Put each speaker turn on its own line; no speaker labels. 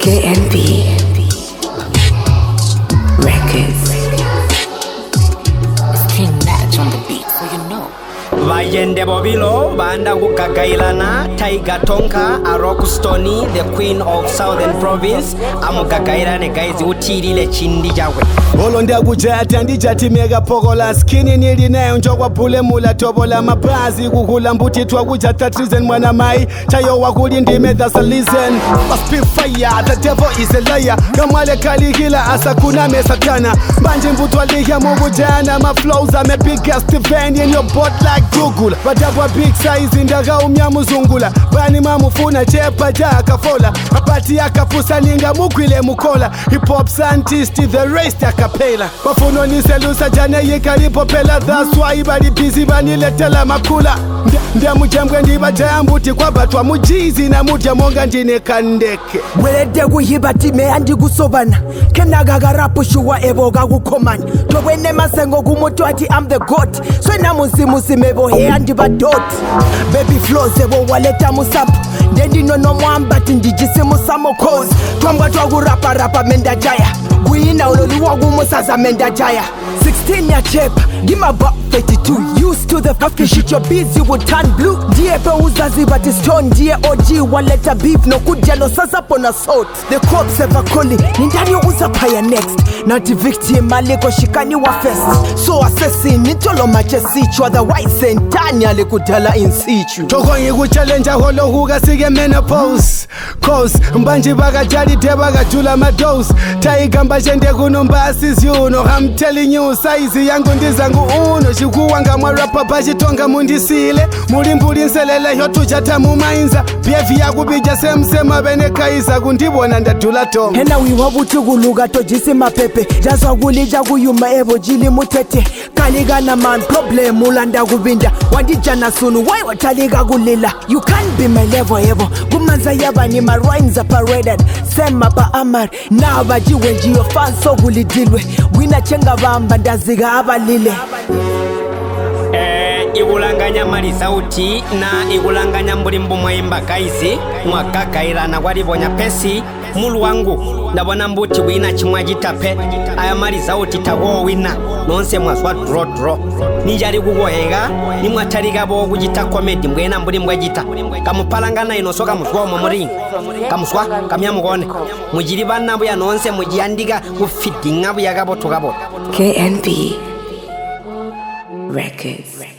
KNB Records. It's King Natch on the beat, so you know.
Vayende Bobilo, Banda Gagailana, Taiga Tonka, Aroku Stony, the Queen of Southern Province, Amugagairane guys utiri le chindi jawe.
Olonda kujata ndijati mega pogola skini nili nayo njokwa pule mula tobola mabazi kukula mbuti twa kujata treason mwana mai chayo wakuli ndime that's a listen. Must be fire, the devil is a liar. Kamale kali hila asa kuna mesatana Banji mbutwa liya mungu jana. My flows are my biggest event in your butt like Google. Badabwa big size indaga umya muzungula. Bani mamufuna chepa jaka fola. Apati yaka pusa ninga mukwile mukola. Hip hop scientist the race ya kapela. Wafuno ni selusa jane yikalipo pela. That's why bali busy bani letela makula. Ndia mujambwe ndiba jambuti kwa batwa mujizi na muja monga njine kandeke.
Mwelede kuhiba time andi kusobana. Kenaga garapu shuwa eboga kukomani. Towene masengo kumutu ati I'm the goat. Swena musi mebo he andi badot. Baby flows ebo waleta musapu. Ndendi nono mwambati ndijisi musamo cause. Twamba twagu rapa menda jaya. Guina uloluwa gumusaza menda jaya. 16 ya chepa, give my buck 32. Used to the fucking shit, your beats you would turn blue. Die pe uzazi but it's torn. Die OG waleta beef no kuja no sasa pona salt. The cops ever calling, nindani uza paya next. Nati victim maliko shikani wa first. So assassin nitolo machesichu. Otherwise sentani alikutala in situ.
Toko yiku challenge holo huga sige menopause. Cause mbanji baga jali te baga jula madose. Taiga mbashende kunomba asis you know. I'm telling you size yangu ndizangu uno. Shikuwanga mwarapa bajitonga mundisile. Mulimbuli nselele yotu jata mumainza. Bievi yaku bija semsema bene kaisa. Kundibona ndadula tom.
Hena wiwabutu guluga tojisi mapepe. Jazwa gulija guyuma ebo jili mutete. Kaligana man problem ulanda gubinda. Wadijana sunu why wataliga gulila. You can't be my level ebo. Gumanza yaba ni my rhymes are paraded. Sema pa amar. Na baji wenji yo fan so gulidilwe. Wina chenga bamba ndaziga abalile.
Igulanganya mali sauti na igulanganya mbulimbu mwaimba kaisi mwakakaila na walibonya pesi mulu wangu ndabona mbuti wina chimwa jitape aya mali sauti tawo wina nonse mwaswa dro nijari kugohega ni mwataliga bo kujita comedy mbwena mbulimbwa jita kamupalangana inosoka muswa mu muringa kamuswa kamya mugone mujiri bana buya nonse mujiandiga kufidinga buya gabo tugabo
KNB Records.